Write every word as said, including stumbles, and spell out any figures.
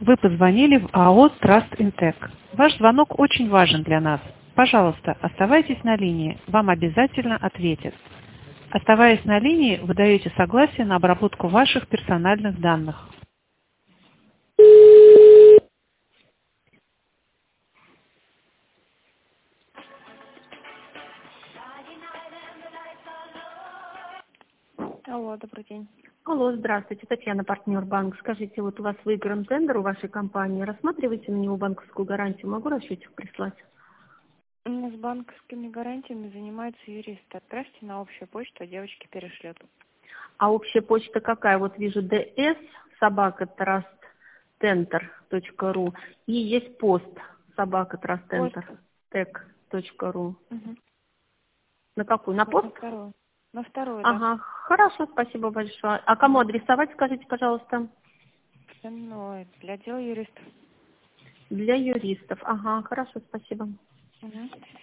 Вы позвонили в АО Trust Intec. Ваш звонок очень важен для нас. Пожалуйста, оставайтесь на линии. Вам обязательно ответят. Оставаясь на линии, вы даете согласие на обработку ваших персональных данных. Алло, добрый день. Алло, здравствуйте, Татьяна, партнер банк. Скажите, вот у вас выигран тендер у вашей компании. Рассматриваете на него банковскую гарантию? Могу расчетик прислать? У нас банковскими гарантиями занимается юрист. Отправьте на общую почту, а девочки перешлет. А общая почта какая? Вот вижу ds собака trustcenter точка ру и есть пост собака trustcenter точка ру. Угу. На какую? На Вот пост? на вторую. На вторую, Ага, хорошо, спасибо большое. А кому адресовать, скажите, пожалуйста? да. Ну, для дела юристов. Для юристов. Ага, хорошо, спасибо. Угу.